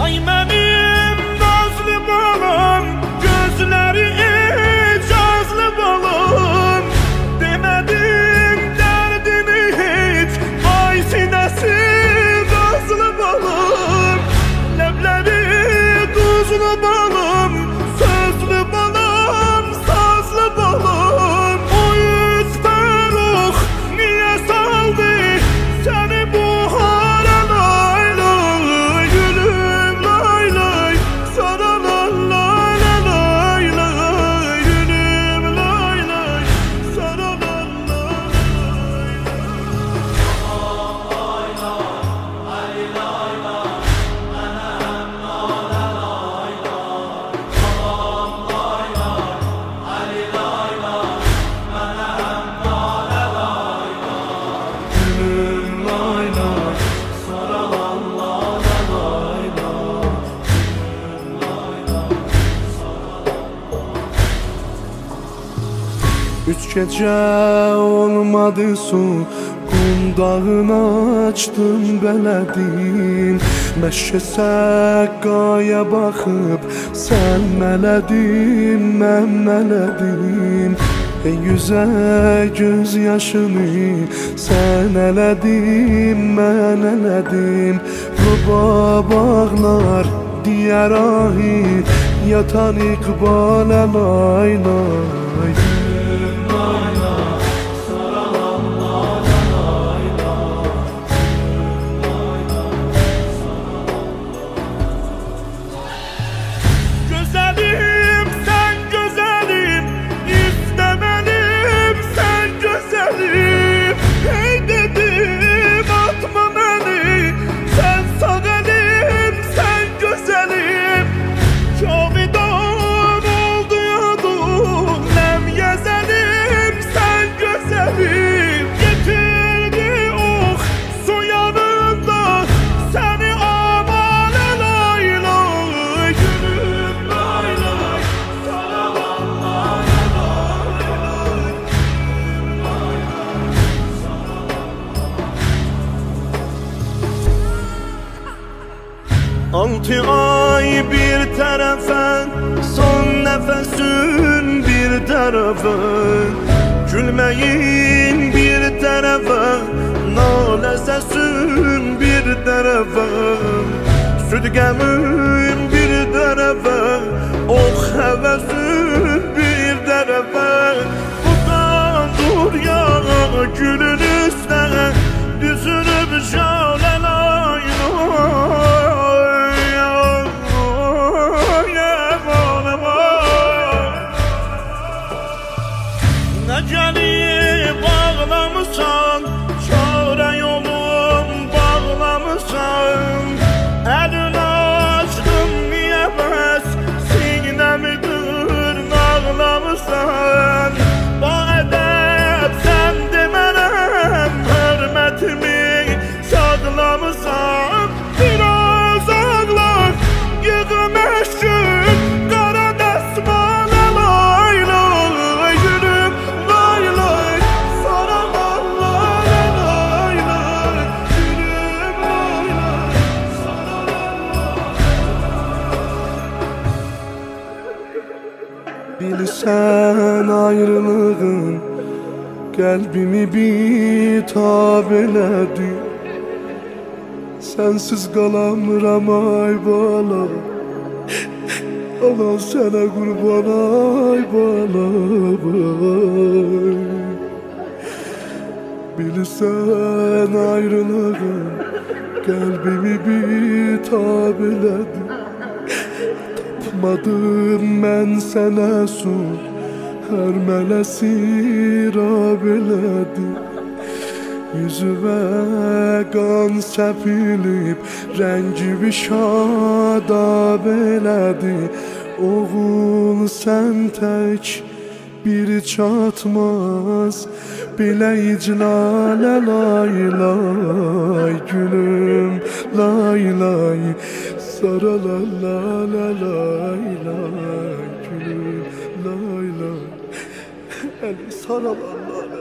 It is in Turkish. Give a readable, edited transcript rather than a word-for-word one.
Ay benim nazlı balım, gözleri icazlı balım. Demedim derdini hiç, ay sinesi gazlı balım. Lebleri tuzlu balım, sözlü balım, sazlı balım. O yüz feruk niye saldı seni bu hale lay lay? Gülüm lay lay, sana lay lay lay lay. Gülüm lay lay, sana lay lay Gülüm lay lay, sana lay lay lay. Üç gece olmadı su, qundağını açdım bələdin. Məşə səqqaya baxıb sən mələdin, mən mələdim. Ey yüzə göz yaşını sən elədin, mən elədim. Rubab ağlar diyər ahi, yatan iqbalə lay lay. Güzelim sen güzelim, istemelim sen güzelim. Hey dedim atma beni, sen sağ elim, sen güzelim. Cavidan oldu yadum, nem yezelim, sen güzelim. Getirdi oh su yanında seni amale lay lay. Gülüm lay lay, sana lay lay lay. 6 ay bir tarafa, son nefesin bir tarafa. Gülmeyin bir tarafa, nale sesin bir tarafa. Südgemin bir tarafa, oh hevesin bir tarafa. Uzan dur ya gülün üstüne, düzünüp şale lay lay. Neceli bağlamışsan, çare yolum bağlamışsan. Elini açtım niye bəs, sinemi dırnaqlamışsan. Bu edep sen demərəm, hörmətimi saklamışsan. Biraz ağlar, yığım eşkin, qara dəsmala lay lay. Gülüm lay lay, sana lay lay lay. Gülüm lay lay, sana Bilsən ayrılığın qəlbimi bitab elədi. Sənsiz qalamıram ay bala, ana sənə qurban ay bala ay. Bilsən ayrılığın qəlbimi bitab elədi. Tapmadım mən sənə su, hər mələsi rab elədi. Yüzüvə qan səpilib, rəngi şadab elədi. Oğul sən tək bir çatmaz, belə iclalə lay lay. Gülüm lay lay, sara la la la lay lay. Gülüm lay lay, eli sara la la la.